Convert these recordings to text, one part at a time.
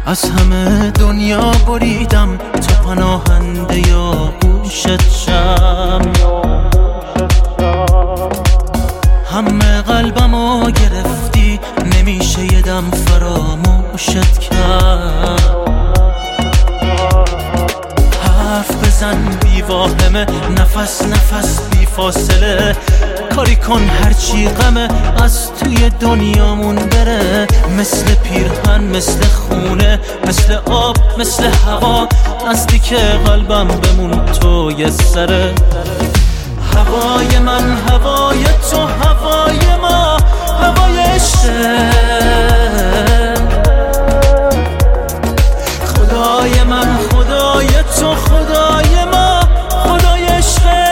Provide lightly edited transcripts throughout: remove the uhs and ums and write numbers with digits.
از همه دنیا بریدم تا پناهنده یا گوشت شم. همه قلبمو گرفتی، نمیشه یه دم فراموشت کرد. حرف بزن بی واهمه، نفس نفس بی فاصله، کاری کن هرچی غمه از توی دنیامون بره. مثل پیرهن، مثل خونه، مثل آب، مثل هوا، نزدیک قلبم بمون تو یه سره. هوای من، هوای تو، هوای ما، هوای عشقه. خدای من، خدای تو، خدای ما، خدای عشقه.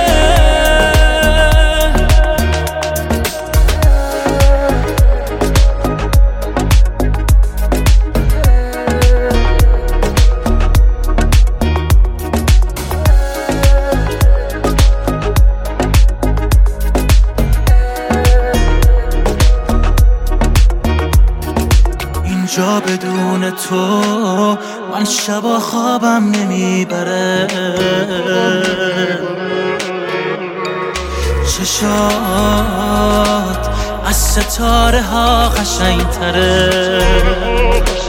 اینجا بدون تو من شبا خوابم نمیبره. چشات از ستاره ها قشنگ تره.